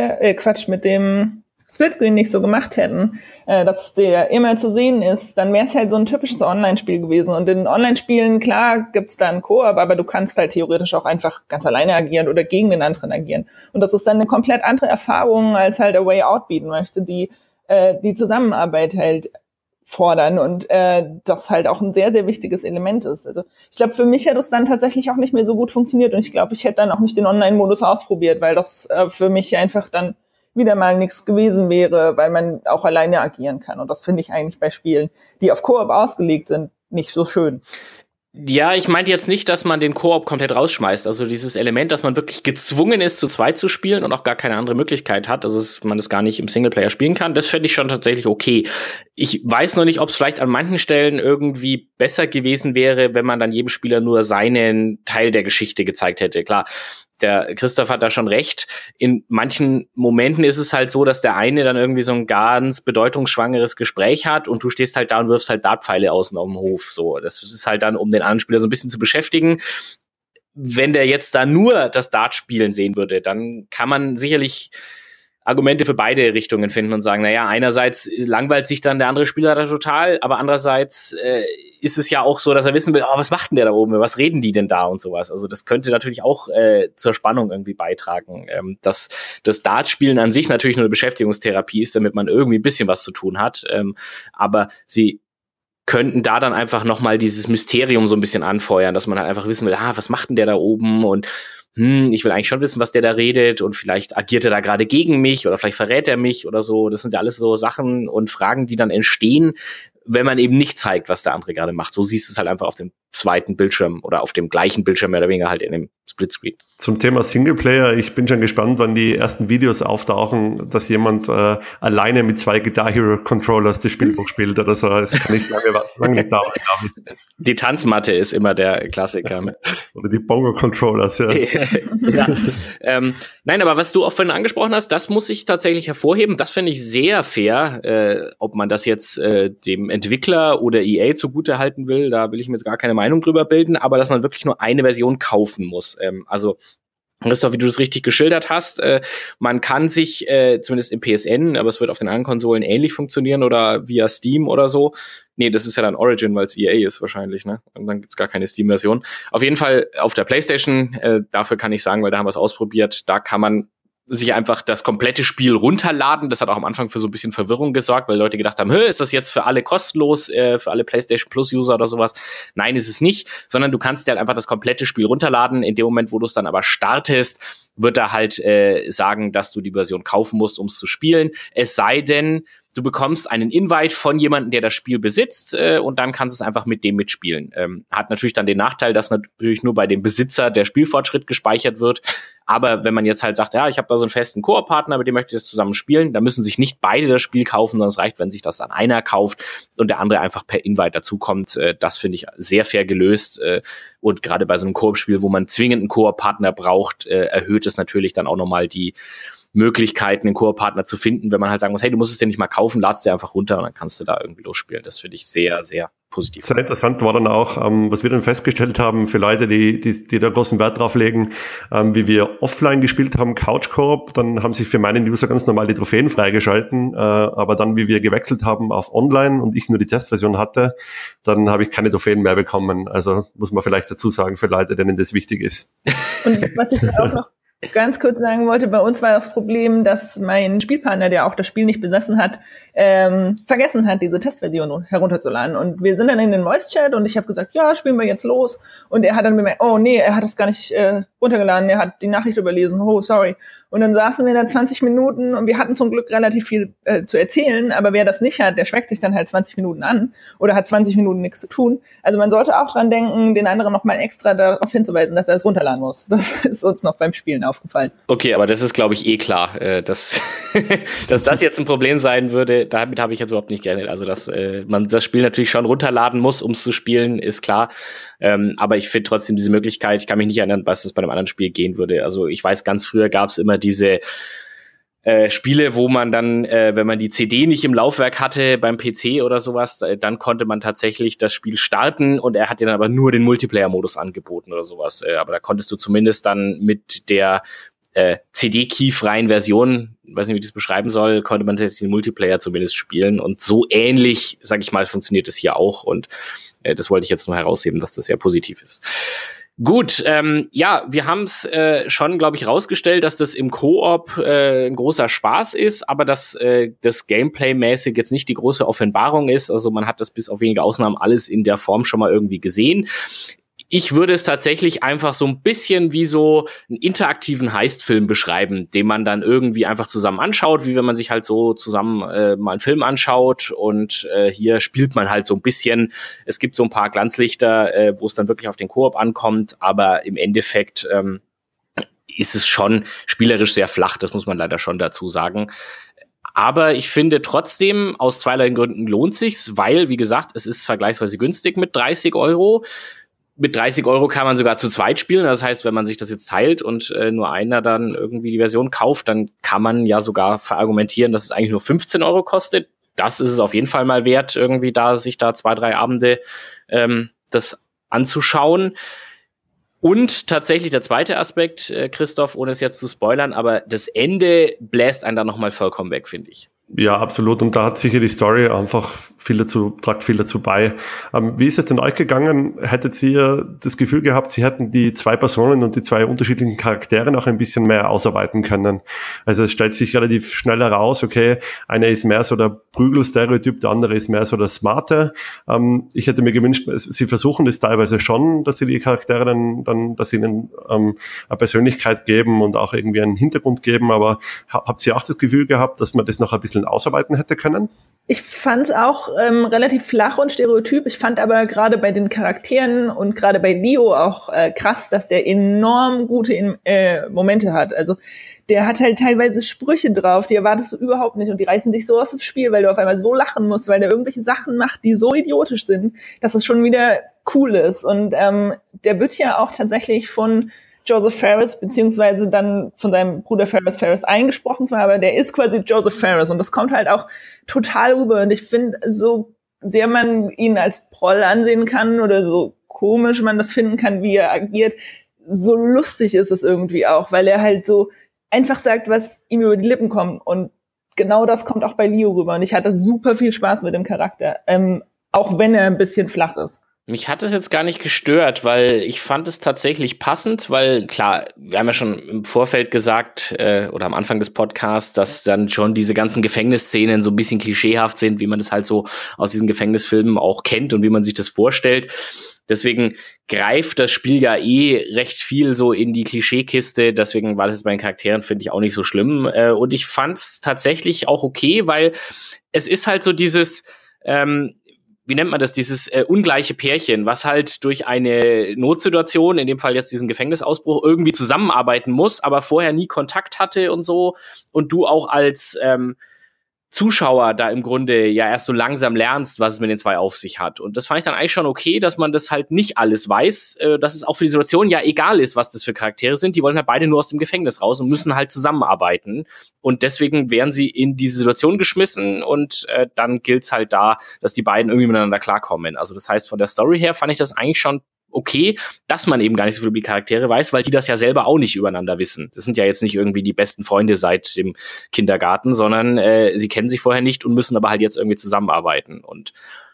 S2: mit dem Splitscreen nicht so gemacht hätten, dass der immer zu sehen ist, dann wäre es halt so ein typisches Online-Spiel gewesen. Und in Online-Spielen, klar, gibt's da einen Koop, aber du kannst halt theoretisch auch einfach ganz alleine agieren oder gegen den anderen agieren. Und das ist dann eine komplett andere Erfahrung, als halt A Way Out bieten möchte, die die Zusammenarbeit halt fordern und das halt auch ein sehr, sehr wichtiges Element ist. Also ich glaube, für mich hätte es dann tatsächlich auch nicht mehr so gut funktioniert und ich glaube, ich hätte dann auch nicht den Online-Modus ausprobiert, weil das für mich einfach dann wieder mal nichts gewesen wäre, weil man auch alleine agieren kann. Und das finde ich eigentlich bei Spielen, die auf Koop ausgelegt sind, nicht so schön.
S1: Ja, ich meinte jetzt nicht, dass man den Koop komplett rausschmeißt. Also dieses Element, dass man wirklich gezwungen ist, zu zweit zu spielen und auch gar keine andere Möglichkeit hat, also dass man das gar nicht im Singleplayer spielen kann, das fände ich schon tatsächlich okay. Ich weiß noch nicht, ob es vielleicht an manchen Stellen irgendwie besser gewesen wäre, wenn man dann jedem Spieler nur seinen Teil der Geschichte gezeigt hätte. Klar, der Christoph hat da schon recht. In manchen Momenten ist es halt so, dass der eine dann irgendwie so ein ganz bedeutungsschwangeres Gespräch hat und du stehst halt da und wirfst halt Dartpfeile außen auf dem Hof. So, das ist halt dann, um den anderen Spieler so ein bisschen zu beschäftigen. Wenn der jetzt da nur das Dartspielen sehen würde, dann kann man sicherlich Argumente für beide Richtungen finden und sagen, naja, einerseits langweilt sich dann der andere Spieler da total, aber andererseits ist es ja auch so, dass er wissen will, oh, was macht denn der da oben, was reden die denn da und sowas. Also das könnte natürlich auch zur Spannung irgendwie beitragen. Dass das Dartspielen an sich natürlich nur eine Beschäftigungstherapie ist, damit man irgendwie ein bisschen was zu tun hat. Aber sie könnten da dann einfach nochmal dieses Mysterium so ein bisschen anfeuern, dass man halt einfach wissen will, was macht denn der da oben und ich will eigentlich schon wissen, was der da redet und vielleicht agiert er da gerade gegen mich oder vielleicht verrät er mich oder so. Das sind ja alles so Sachen und Fragen, die dann entstehen, wenn man eben nicht zeigt, was der andere gerade macht. So siehst du es halt einfach auf dem zweiten Bildschirm oder auf dem gleichen Bildschirm mehr oder weniger halt in dem Splitscreen.
S3: Zum Thema Singleplayer, ich bin schon gespannt, wann die ersten Videos auftauchen, dass jemand alleine mit 2 Guitar Hero Controllers das Spiel durchspielt oder so. Das kann nicht lange dauern, glaube ich.
S1: Die Tanzmatte ist immer der Klassiker.
S3: Oder die Bongo Controllers, ja.
S1: Ja. Nein, aber was du auch vorhin angesprochen hast, das muss ich tatsächlich hervorheben. Das finde ich sehr fair. Ob man das jetzt dem Entwickler oder EA zugutehalten will, da will ich mir jetzt gar keine Meinung drüber bilden, aber dass man wirklich nur eine Version kaufen muss. Also Christoph, wie du das richtig geschildert hast, man kann sich, zumindest im PSN, aber es wird auf den anderen Konsolen ähnlich funktionieren oder via Steam oder so. Nee, das ist ja dann Origin, weil es EA ist wahrscheinlich, ne? Und dann gibt's gar keine Steam-Version. Auf jeden Fall auf der PlayStation, dafür kann ich sagen, weil da haben wir es ausprobiert, da kann man sich einfach das komplette Spiel runterladen. Das hat auch am Anfang für so ein bisschen Verwirrung gesorgt, weil Leute gedacht haben, ist das jetzt für alle kostenlos, für alle PlayStation Plus User oder sowas? Nein, ist es nicht, sondern du kannst dir halt einfach das komplette Spiel runterladen. In dem Moment, wo du es dann aber startest, wird er halt sagen, dass du die Version kaufen musst, um es zu spielen. Es sei denn, du bekommst einen Invite von jemandem, der das Spiel besitzt, und dann kannst du es einfach mit dem mitspielen. Hat natürlich dann den Nachteil, dass natürlich nur bei dem Besitzer der Spielfortschritt gespeichert wird. Aber wenn man jetzt halt sagt, ja, ich habe da so einen festen Koop-Partner, mit dem möchte ich das zusammen spielen, dann müssen sich nicht beide das Spiel kaufen, sondern es reicht, wenn sich das dann einer kauft und der andere einfach per Invite dazukommt. Das finde ich sehr fair gelöst. Und gerade bei so einem Koop-Spiel, wo man zwingend einen Koop-Partner braucht, erhöht es natürlich dann auch nochmal die Möglichkeiten, einen Koop-Partner zu finden, wenn man halt sagen muss, hey, du musst es dir nicht mal kaufen, ladst dir einfach runter und dann kannst du da irgendwie losspielen. Das finde ich sehr, sehr positiv.
S3: Sehr interessant war dann auch, was wir dann festgestellt haben für Leute, die da großen Wert drauf legen, wie wir offline gespielt haben, Couch Koop, dann haben sich für meinen User ganz normal die Trophäen freigeschalten, aber dann, wie wir gewechselt haben auf online und ich nur die Testversion hatte, dann habe ich keine Trophäen mehr bekommen. Also muss man vielleicht dazu sagen, für Leute, denen das wichtig ist.
S2: Und was ich auch noch ganz kurz sagen wollte, bei uns war das Problem, dass mein Spielpartner, der auch das Spiel nicht besessen hat, vergessen hat, diese Testversion herunterzuladen. Und wir sind dann in den Voice-Chat und ich habe gesagt, ja, spielen wir jetzt los. Und er hat dann bemerkt, oh nee, er hat das gar nicht runtergeladen, er hat die Nachricht überlesen, oh, sorry. Und dann saßen wir da 20 Minuten und wir hatten zum Glück relativ viel zu erzählen, aber wer das nicht hat, der schweckt sich dann halt 20 Minuten an oder hat 20 Minuten nichts zu tun. Also man sollte auch dran denken, den anderen nochmal extra darauf hinzuweisen, dass er es runterladen muss. Das ist uns noch beim Spielen aufgefallen.
S1: Okay, aber das ist, glaube ich, klar, dass, dass das jetzt ein Problem sein würde. Damit habe ich jetzt überhaupt nicht gerechnet. Also, dass man das Spiel natürlich schon runterladen muss, um es zu spielen, ist klar. Aber ich finde trotzdem diese Möglichkeit, ich kann mich nicht erinnern, was das bei einem anderen Spiel gehen würde. Also ich weiß, ganz früher gab es immer diese Spiele, wo man dann, wenn man die CD nicht im Laufwerk hatte beim PC oder sowas, dann konnte man tatsächlich das Spiel starten und er hat dir dann aber nur den Multiplayer-Modus angeboten oder sowas. Aber da konntest du zumindest dann mit der CD-Key-freien Version, weiß nicht, wie ich das beschreiben soll, konnte man jetzt den Multiplayer zumindest spielen und so ähnlich, sag ich mal, funktioniert es hier auch und das wollte ich jetzt nur herausheben, dass das sehr positiv ist. Gut, ja, wir haben es schon, glaube ich, rausgestellt, dass das im Koop ein großer Spaß ist, aber dass das Gameplay-mäßig jetzt nicht die große Offenbarung ist. Also man hat das bis auf wenige Ausnahmen alles in der Form schon mal irgendwie gesehen. Ich würde es tatsächlich einfach so ein bisschen wie so einen interaktiven Heist-Film beschreiben, den man dann irgendwie einfach zusammen anschaut, wie wenn man sich halt so zusammen mal einen Film anschaut und hier spielt man halt so ein bisschen. Es gibt so ein paar Glanzlichter, wo es dann wirklich auf den Koop ankommt, aber im Endeffekt ist es schon spielerisch sehr flach, das muss man leider schon dazu sagen. Aber ich finde trotzdem, aus zweierlei Gründen lohnt sich's, weil, wie gesagt, es ist vergleichsweise günstig mit 30 €. Mit 30 € kann man sogar zu zweit spielen. Das heißt, wenn man sich das jetzt teilt und nur einer dann irgendwie die Version kauft, dann kann man ja sogar verargumentieren, dass es eigentlich nur 15 € kostet. Das ist es auf jeden Fall mal wert, irgendwie sich da 2-3 Abende das anzuschauen. Und tatsächlich der zweite Aspekt, Christoph, ohne es jetzt zu spoilern, aber das Ende bläst einen dann nochmal vollkommen weg, finde ich.
S3: Ja, absolut. Und da hat sicher die Story einfach tragt viel dazu bei. Wie ist es denn euch gegangen? Hättet ihr das Gefühl gehabt, Sie hätten die zwei Personen und die zwei unterschiedlichen Charaktere noch ein bisschen mehr ausarbeiten können? Also es stellt sich relativ schnell heraus, okay, einer ist mehr so der Prügelstereotyp, der andere ist mehr so der Smarte. Ich hätte mir gewünscht, Sie versuchen das teilweise schon, dass Sie die Charaktere dann dass Sie ihnen eine Persönlichkeit geben und auch irgendwie einen Hintergrund geben, aber habt ihr auch das Gefühl gehabt, dass man das noch ein bisschen ausarbeiten hätte können?
S2: Ich fand es auch relativ flach und stereotyp. Ich fand aber gerade bei den Charakteren und gerade bei Leo auch krass, dass der enorm gute Momente hat. Also der hat halt teilweise Sprüche drauf, die erwartest du überhaupt nicht und die reißen dich so aus dem Spiel, weil du auf einmal so lachen musst, weil der irgendwelche Sachen macht, die so idiotisch sind, dass es schon wieder cool ist. Und der wird ja auch tatsächlich von Joseph Fares, beziehungsweise dann von seinem Bruder Fares eingesprochen zwar, aber der ist quasi Joseph Fares und das kommt halt auch total rüber und ich finde, so sehr man ihn als Proll ansehen kann oder so komisch man das finden kann, wie er agiert, so lustig ist es irgendwie auch, weil er halt so einfach sagt, was ihm über die Lippen kommt und genau das kommt auch bei Leo rüber und ich hatte super viel Spaß mit dem Charakter, auch wenn er ein bisschen flach ist.
S1: Mich hat es jetzt gar nicht gestört, weil ich fand es tatsächlich passend, weil klar, wir haben ja schon im Vorfeld gesagt, oder am Anfang des Podcasts, dass dann schon diese ganzen Gefängnisszenen so ein bisschen klischeehaft sind, wie man das halt so aus diesen Gefängnisfilmen auch kennt und wie man sich das vorstellt. Deswegen greift das Spiel ja recht viel so in die Klischeekiste, deswegen war das jetzt bei den Charakteren, finde ich, auch nicht so schlimm. Und ich fand es tatsächlich auch okay, weil es ist halt so dieses wie nennt man das, dieses ungleiche Pärchen, was halt durch eine Notsituation, in dem Fall jetzt diesen Gefängnisausbruch, irgendwie zusammenarbeiten muss, aber vorher nie Kontakt hatte und so. Und du auch als Zuschauer da im Grunde ja erst so langsam lernst, was es mit den zwei auf sich hat. Und das fand ich dann eigentlich schon okay, dass man das halt nicht alles weiß, dass es auch für die Situation ja egal ist, was das für Charaktere sind. Die wollen halt beide nur aus dem Gefängnis raus und müssen halt zusammenarbeiten. Und deswegen werden sie in diese Situation geschmissen und dann gilt's halt da, dass die beiden irgendwie miteinander klarkommen. Also das heißt, von der Story her fand ich das eigentlich schon okay, dass man eben gar nicht so viel über die Charaktere weiß, weil die das ja selber auch nicht übereinander wissen. Das sind ja jetzt nicht irgendwie die besten Freunde seit dem Kindergarten, sondern sie kennen sich vorher nicht und müssen aber halt jetzt irgendwie zusammenarbeiten. Und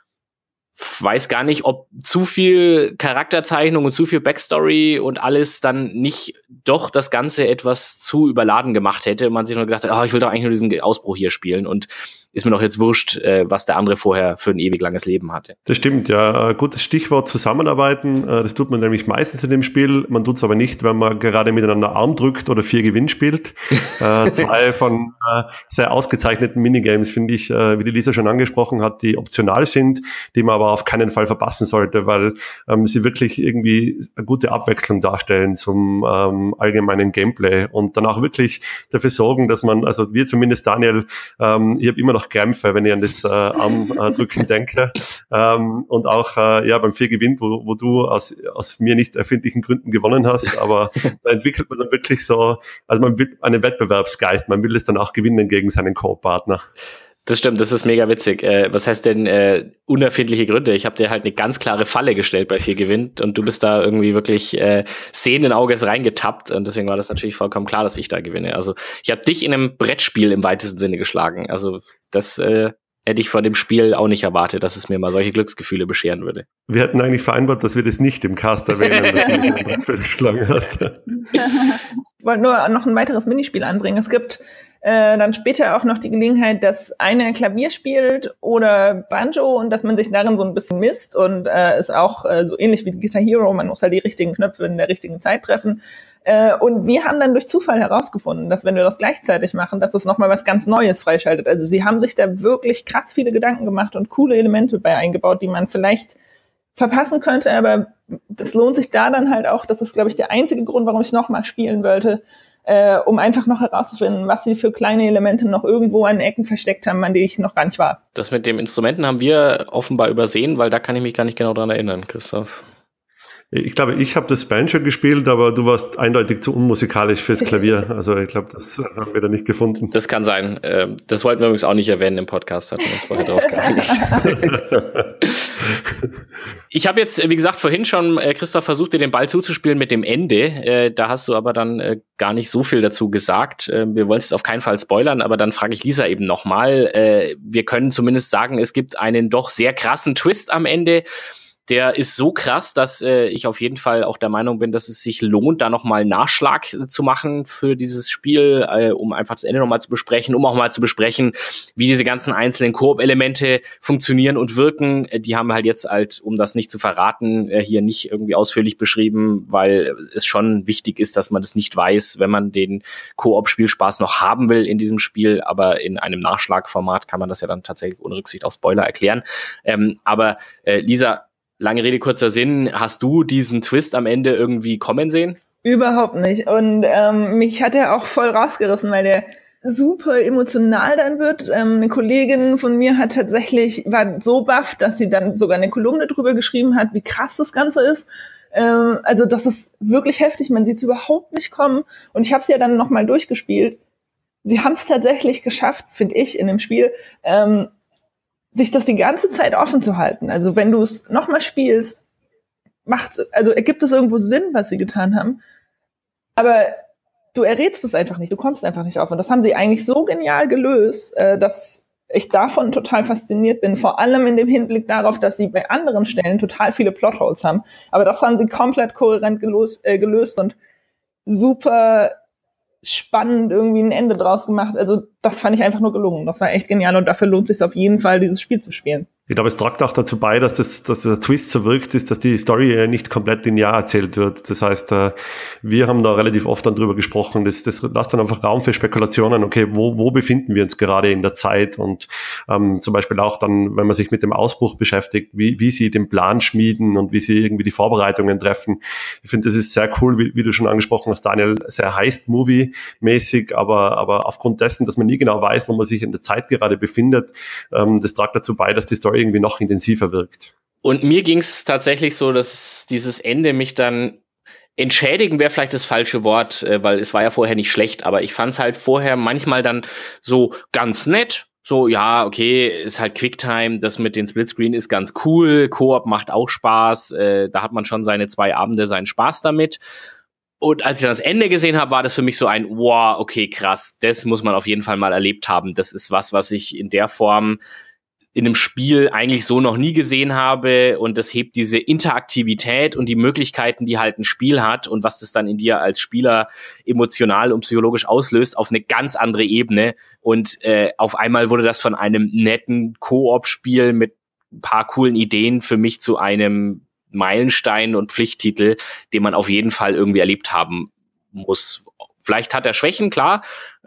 S1: weiß gar nicht, ob zu viel Charakterzeichnung und zu viel Backstory und alles dann nicht doch das Ganze etwas zu überladen gemacht hätte und man sich nur gedacht hat, ich will doch eigentlich nur diesen Ausbruch hier spielen und ist mir doch jetzt wurscht, was der andere vorher für ein ewig langes Leben hatte.
S3: Das stimmt, ja. Gutes Stichwort Zusammenarbeiten. Das tut man nämlich meistens in dem Spiel. Man tut es aber nicht, wenn man gerade miteinander Arm drückt oder 4 Gewinn spielt. 2 von sehr ausgezeichneten Minigames, finde ich, wie die Lisa schon angesprochen hat, die optional sind, die man aber auf keinen Fall verpassen sollte, weil sie wirklich irgendwie eine gute Abwechslung darstellen zum allgemeinen Gameplay und danach wirklich dafür sorgen, dass man, also wir zumindest, Daniel, ich habe immer noch Krämpfe, wenn ich an das Armdrücken denke. Und auch beim 4 gewinnt, wo du aus mir nicht erfindlichen Gründen gewonnen hast, aber da entwickelt man dann wirklich so, also man will einen Wettbewerbsgeist, man will es dann auch gewinnen gegen seinen Co-Partner.
S1: Das stimmt, das ist mega witzig. Was heißt denn unerfindliche Gründe? Ich habe dir halt eine ganz klare Falle gestellt bei 4 gewinnt und du bist da irgendwie wirklich sehenden Auges reingetappt und deswegen war das natürlich vollkommen klar, dass ich da gewinne. Also ich habe dich in einem Brettspiel im weitesten Sinne geschlagen. Also das hätte ich vor dem Spiel auch nicht erwartet, dass es mir mal solche Glücksgefühle bescheren würde.
S3: Wir hatten eigentlich vereinbart, dass wir das nicht im Cast erwähnen, dass du mich im Brettspiel geschlagen hast.
S2: Ich wollte nur noch ein weiteres Minispiel anbringen. Es gibt dann später auch noch die Gelegenheit, dass einer Klavier spielt oder Banjo und dass man sich darin so ein bisschen misst und ist auch so ähnlich wie Guitar Hero, man muss halt die richtigen Knöpfe in der richtigen Zeit treffen. Und wir haben dann durch Zufall herausgefunden, dass wenn wir das gleichzeitig machen, dass das nochmal was ganz Neues freischaltet. Also sie haben sich da wirklich krass viele Gedanken gemacht und coole Elemente bei eingebaut, die man vielleicht verpassen könnte, aber das lohnt sich da dann halt auch, das ist, glaube ich, der einzige Grund, warum ich nochmal spielen wollte, um einfach noch herauszufinden, was sie für kleine Elemente noch irgendwo an Ecken versteckt haben, an denen ich noch gar nicht war.
S1: Das mit dem Instrumenten haben wir offenbar übersehen, weil da kann ich mich gar nicht genau dran erinnern, Christoph.
S3: Ich glaube, ich habe das Banjo gespielt, aber du warst eindeutig zu unmusikalisch fürs Klavier. Also ich glaube, das haben wir da nicht gefunden.
S1: Das kann sein. Das wollten wir übrigens auch nicht erwähnen im Podcast, hatten wir uns vorher drauf geeinigt. Ich habe jetzt, wie gesagt, vorhin schon, Christoph, versucht, dir den Ball zuzuspielen mit dem Ende. Da hast du aber dann gar nicht so viel dazu gesagt. Wir wollen es jetzt auf keinen Fall spoilern, aber dann frage ich Lisa eben nochmal. Wir können zumindest sagen, es gibt einen doch sehr krassen Twist am Ende. Der ist so krass, dass ich auf jeden Fall auch der Meinung bin, dass es sich lohnt, da nochmal Nachschlag zu machen für dieses Spiel, um einfach das Ende nochmal zu besprechen, um auch mal zu besprechen, wie diese ganzen einzelnen Koop-Elemente funktionieren und wirken. Die haben wir halt jetzt halt, um das nicht zu verraten, hier nicht irgendwie ausführlich beschrieben, weil es schon wichtig ist, dass man das nicht weiß, wenn man den Koop-Spielspaß noch haben will in diesem Spiel. Aber in einem Nachschlagformat kann man das ja dann tatsächlich ohne Rücksicht auf Spoiler erklären. Aber Lisa, lange Rede, kurzer Sinn. Hast du diesen Twist am Ende irgendwie kommen sehen?
S2: Überhaupt nicht. Und mich hat er auch voll rausgerissen, weil der super emotional dann wird. Eine Kollegin von mir war so baff, dass sie dann sogar eine Kolumne drüber geschrieben hat, wie krass das Ganze ist. Also das ist wirklich heftig. Man sieht es überhaupt nicht kommen. Und ich habe es ja dann nochmal durchgespielt. Sie haben es tatsächlich geschafft, finde ich, in dem Spiel, sich das die ganze Zeit offen zu halten. Also wenn du es nochmal spielst, ergibt es irgendwo Sinn, was sie getan haben. Aber du errätst es einfach nicht, du kommst einfach nicht auf. Und das haben sie eigentlich so genial gelöst, dass ich davon total fasziniert bin. Vor allem in dem Hinblick darauf, dass sie bei anderen Stellen total viele Plotholes haben. Aber das haben sie komplett kohärent gelöst und super spannend irgendwie ein Ende draus gemacht. Also das fand ich einfach nur gelungen. Das war echt genial und dafür lohnt es sich auf jeden Fall, dieses Spiel zu spielen.
S3: Ich glaube, es tragt auch dazu bei, dass der Twist so wirkt, ist, dass die Story nicht komplett linear erzählt wird. Das heißt, wir haben da relativ oft dann drüber gesprochen. Das lässt dann einfach Raum für Spekulationen. Okay, wo befinden wir uns gerade in der Zeit? Und zum Beispiel auch dann, wenn man sich mit dem Ausbruch beschäftigt, wie sie den Plan schmieden und wie sie irgendwie die Vorbereitungen treffen. Ich finde, das ist sehr cool, wie du schon angesprochen hast, Daniel, sehr Heist-Movie-mäßig, aber aufgrund dessen, dass man nie genau weiß, wo man sich in der Zeit gerade befindet, das tragt dazu bei, dass die Story irgendwie noch intensiver wirkt.
S1: Und mir ging es tatsächlich so, dass dieses Ende mich dann entschädigen wäre vielleicht das falsche Wort, weil es war ja vorher nicht schlecht, aber ich fand es halt vorher manchmal dann so ganz nett. So, ja, okay, ist halt Quicktime, das mit den Splitscreen ist ganz cool, Koop macht auch Spaß, da hat man schon seine 2 Abende seinen Spaß damit. Und als ich dann das Ende gesehen habe, war das für mich so ein, wow, okay, krass, das muss man auf jeden Fall mal erlebt haben. Das ist was ich in der Form in einem Spiel eigentlich so noch nie gesehen habe, und das hebt diese Interaktivität und die Möglichkeiten, die halt ein Spiel hat und was das dann in dir als Spieler emotional und psychologisch auslöst, auf eine ganz andere Ebene, und auf einmal wurde das von einem netten Koop-Spiel mit ein paar coolen Ideen für mich zu einem Meilenstein und Pflichttitel, den man auf jeden Fall irgendwie erlebt haben muss. Vielleicht hat er Schwächen, klar.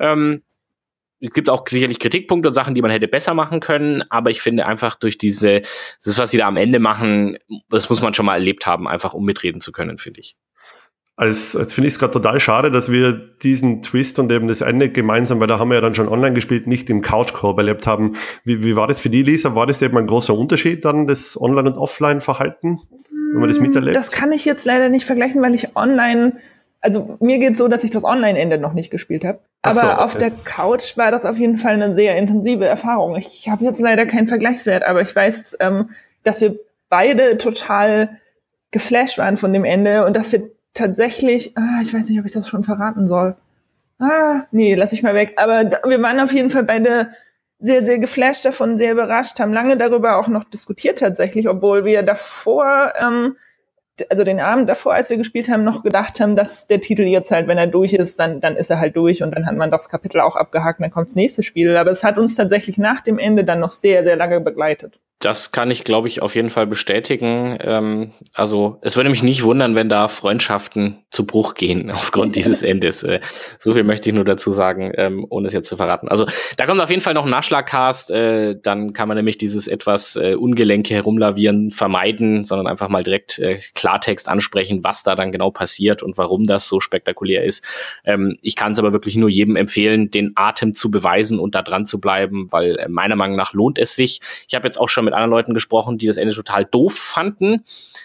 S1: Es gibt auch sicherlich Kritikpunkte und Sachen, die man hätte besser machen können, aber ich finde einfach durch das, was sie da am Ende machen, das muss man schon mal erlebt haben, einfach um mitreden zu können, finde ich.
S3: Jetzt finde ich es gerade total schade, dass wir diesen Twist und eben das Ende gemeinsam, weil da haben wir ja dann schon online gespielt, nicht im Couch-Koop erlebt haben. Wie war das für die, Lisa? War das eben ein großer Unterschied dann, das Online- und Offline-Verhalten, wenn man das miterlebt?
S2: Das kann ich jetzt leider nicht vergleichen, weil ich online, also mir geht's so, dass ich das Online-Ende noch nicht gespielt habe. Aber so, okay. Auf der Couch war das auf jeden Fall eine sehr intensive Erfahrung. Ich habe jetzt leider keinen Vergleichswert, aber ich weiß, dass wir beide total geflasht waren von dem Ende und dass wir tatsächlich, ich weiß nicht, ob ich das schon verraten soll. Nee, lass ich mal weg. Aber wir waren auf jeden Fall beide sehr, sehr geflasht davon, sehr überrascht, haben lange darüber auch noch diskutiert tatsächlich, obwohl wir davor, also den Abend davor, als wir gespielt haben, noch gedacht haben, dass der Titel jetzt halt, wenn er durch ist, dann ist er halt durch und dann hat man das Kapitel auch abgehakt, dann kommt das nächste Spiel. Aber es hat uns tatsächlich nach dem Ende dann noch sehr, sehr lange begleitet.
S1: Das kann ich, glaube ich, auf jeden Fall bestätigen. Also es würde mich nicht wundern, wenn da Freundschaften zu Bruch gehen aufgrund dieses Endes. So viel möchte ich nur dazu sagen, ohne es jetzt zu verraten. Also da kommt auf jeden Fall noch ein Nachschlagcast. Dann kann man nämlich dieses etwas ungelenke Herumlavieren vermeiden, sondern einfach mal direkt Klartext ansprechen, was da dann genau passiert und warum das so spektakulär ist. Ich kann es aber wirklich nur jedem empfehlen, den Atem zu beweisen und da dran zu bleiben, weil meiner Meinung nach lohnt es sich. Ich habe jetzt auch schon mit anderen Leuten gesprochen, die das Ende total doof fanden.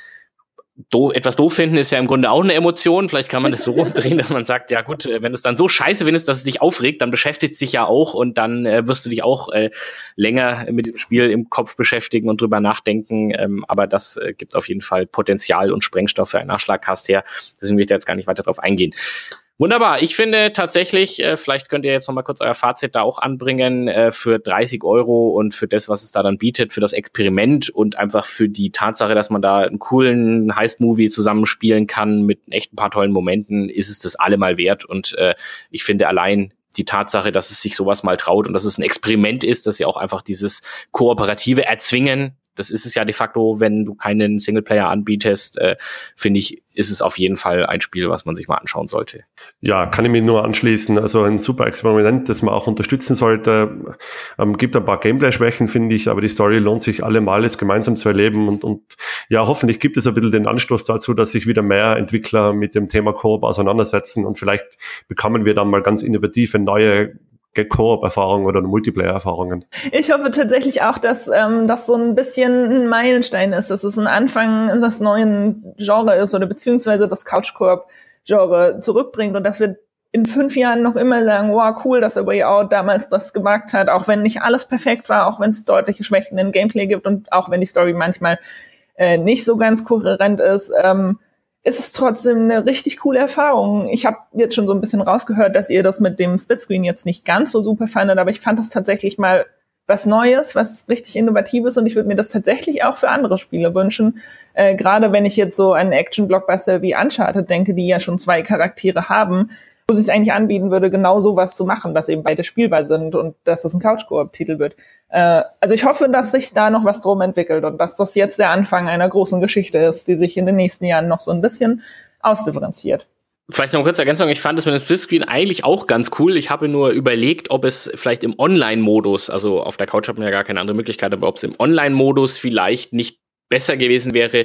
S1: Etwas doof finden ist ja im Grunde auch eine Emotion. Vielleicht kann man das so rumdrehen, dass man sagt, ja gut, wenn du es dann so scheiße findest, dass es dich aufregt, dann beschäftigt es dich ja auch und dann wirst du dich auch länger mit dem Spiel im Kopf beschäftigen und drüber nachdenken. Aber das gibt auf jeden Fall Potenzial und Sprengstoff für einen Nachschlagcast her. Deswegen will ich da jetzt gar nicht weiter drauf eingehen. Wunderbar. Ich finde tatsächlich, vielleicht könnt ihr jetzt noch mal kurz euer Fazit da auch anbringen, für 30 € und für das, was es da dann bietet, für das Experiment und einfach für die Tatsache, dass man da einen coolen Heist-Movie zusammenspielen kann mit echt ein paar tollen Momenten, ist es das allemal wert. Und ich finde allein die Tatsache, dass es sich sowas mal traut und dass es ein Experiment ist, dass sie auch einfach dieses Kooperative erzwingen. Das ist es ja de facto, wenn du keinen Singleplayer anbietest, finde ich, ist es auf jeden Fall ein Spiel, was man sich mal anschauen sollte.
S3: Ja, kann ich mich nur anschließen. Also ein super Experiment, das man auch unterstützen sollte. Gibt ein paar Gameplay-Schwächen, finde ich, aber die Story lohnt sich allemal, es gemeinsam zu erleben. Und ja, hoffentlich gibt es ein bisschen den Anstoß dazu, dass sich wieder mehr Entwickler mit dem Thema Koop auseinandersetzen und vielleicht bekommen wir dann mal ganz innovative neue Koop-Erfahrungen oder Multiplayer-Erfahrungen.
S2: Ich hoffe tatsächlich auch, dass das so ein bisschen ein Meilenstein ist, dass es ein Anfang des neuen Genres ist oder beziehungsweise das Couch-Koop-Genre zurückbringt und dass wir in 5 Jahren noch immer sagen, wow, cool, dass A Way Out damals das gemacht hat, auch wenn nicht alles perfekt war, auch wenn es deutliche Schwächen im Gameplay gibt und auch wenn die Story manchmal nicht so ganz kohärent ist, ist es trotzdem eine richtig coole Erfahrung. Ich habe jetzt schon so ein bisschen rausgehört, dass ihr das mit dem Splitscreen jetzt nicht ganz so super fandet, aber ich fand das tatsächlich mal was Neues, was richtig Innovatives und ich würde mir das tatsächlich auch für andere Spiele wünschen. Gerade wenn ich jetzt so an Action-Blockbuster wie Uncharted denke, die ja schon 2 Charaktere haben, wo es sich eigentlich anbieten würde, genau sowas zu machen, dass eben beide spielbar sind und dass es ein Couch-Koop-Titel wird. Also ich hoffe, dass sich da noch was drum entwickelt und dass das jetzt der Anfang einer großen Geschichte ist, die sich in den nächsten Jahren noch so ein bisschen ausdifferenziert.
S1: Vielleicht noch eine kurze Ergänzung. Ich fand es mit dem Splitscreen eigentlich auch ganz cool. Ich habe nur überlegt, ob es vielleicht im Online-Modus, also auf der Couch hat man ja gar keine andere Möglichkeit, aber ob es im Online-Modus vielleicht nicht besser gewesen wäre,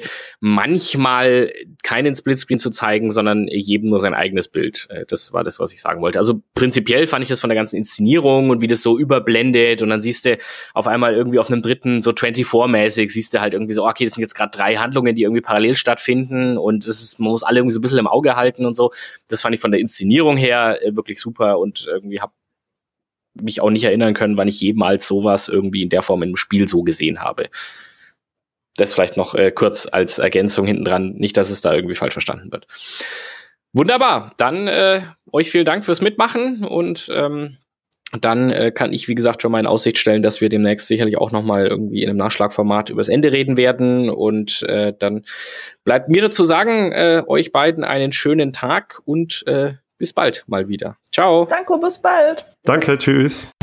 S1: manchmal keinen Splitscreen zu zeigen, sondern jedem nur sein eigenes Bild. Das war das, was ich sagen wollte. Also prinzipiell fand ich das von der ganzen Inszenierung und wie das so überblendet und dann siehst du auf einmal irgendwie auf einem dritten, so 24-mäßig, siehst du halt irgendwie so, okay, das sind jetzt gerade 3 Handlungen, die irgendwie parallel stattfinden und das ist, man muss alle irgendwie so ein bisschen im Auge halten und so. Das fand ich von der Inszenierung her wirklich super und irgendwie habe mich auch nicht erinnern können, wann ich jemals sowas irgendwie in der Form in einem Spiel so gesehen habe. Das vielleicht noch kurz als Ergänzung hinten dran, nicht, dass es da irgendwie falsch verstanden wird. Wunderbar, dann euch vielen Dank fürs Mitmachen und dann kann ich, wie gesagt, schon mal in Aussicht stellen, dass wir demnächst sicherlich auch noch mal irgendwie in einem Nachschlagformat übers Ende reden werden. Und dann bleibt mir nur zu sagen, euch beiden einen schönen Tag und bis bald mal wieder. Ciao.
S2: Danke, bis bald.
S3: Danke, tschüss.